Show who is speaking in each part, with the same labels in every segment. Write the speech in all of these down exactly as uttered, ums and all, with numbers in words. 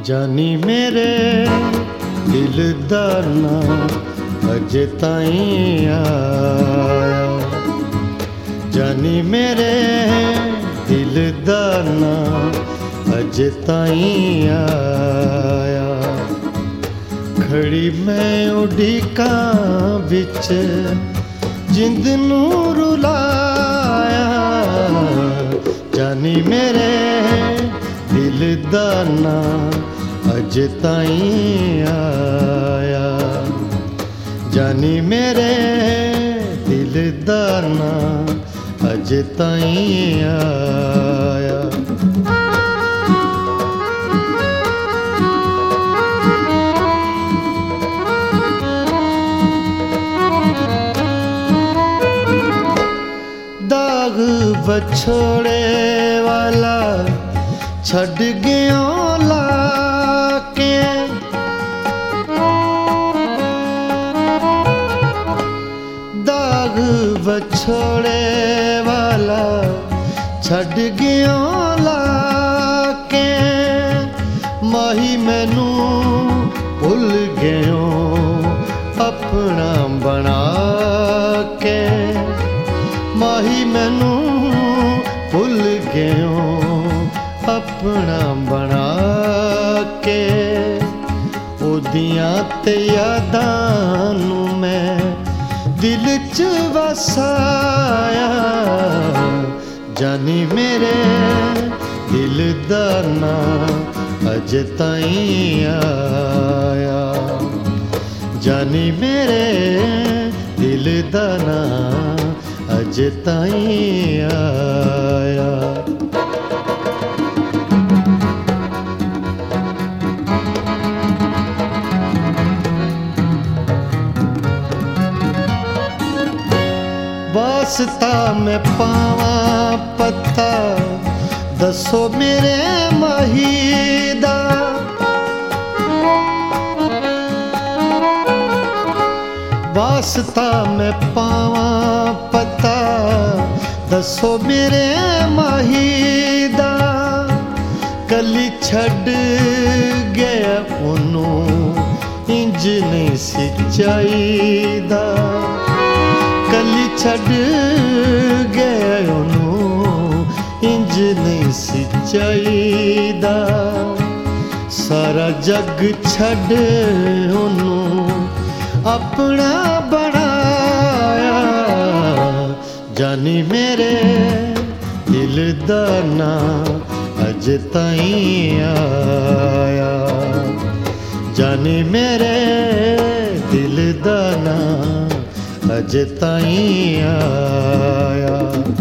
Speaker 1: जानी मेरे दिल दा ना अजे ताईं आया, जानी मेरे दिल दा ना अजे ताईं आया। खड़ी मैं उड़ीकां विच जिंद नूं रुलाया, जानी मेरे दिल दा ना अजे ताईं आया, जानी मेरे दिल दा ना अजे ताईं आया। दाग बछोड़े वाला छड़ गया लाके, दाग बछोड़े वाला छड़ गया लाके। माही मैनू भुल गयो अपना बना के, माही मैनू भुल गयो अपना बना के। ओदियां ते यादां नूं मैं दिल च वसाया, जानी मेरे दिल दा ना अजे ताईं आया, जानी मेरे दिल दा ना अजे ताईं आया। वास्ता मैं पावा पत्ता दसो मेरे माहीदा, वास्ता मैं पावा पत्ता दसो मेरे माहीदा। कली छड़ गया ओनू इंज नहीं सी चाहीदा, कली छड़ गया ओनू इंज नहीं सी चाहीदा। सारा जग छड़ ओनू अपना बनाया, जानी मेरे दिल दा ना अजे ताईं आया, जानी मेरे दिल दा ना अजे ताईं आया।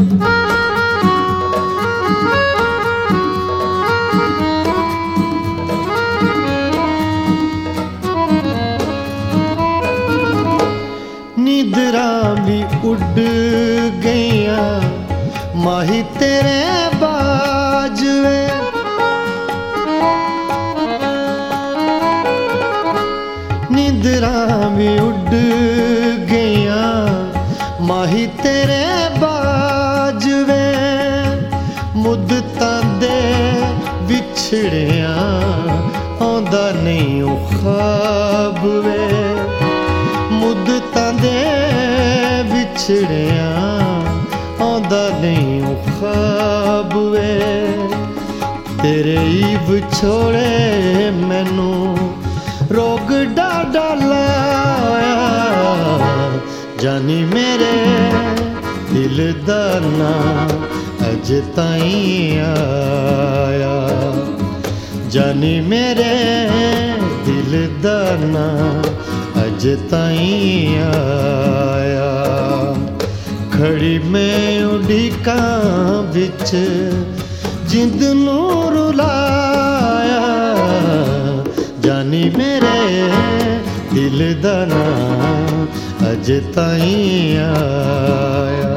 Speaker 1: नींदरां भी उड़ गईयां माही तेरे बाजवे, नींदरां भी उड़ गईयां माही तेरे बाजवे। मुद्दतां दे विछड़ियां आंदा नहीं ओ ख्वाब वे, मुद्दतां दे विछड़ियां आंदा नहीं ओ ख्वाब वे। तेरे ई विछोड़े मैनू रोग डाडा लाया, जानी मेरे दिल दा ना अजे ताईं आया, जानी मेरे दिल दा ना अजे ताईं आया। खड़ी मैं उड़ीकां विच जिंद नूं रुलाया, जानी मेरे दिल दा ना अजे ताईं आया।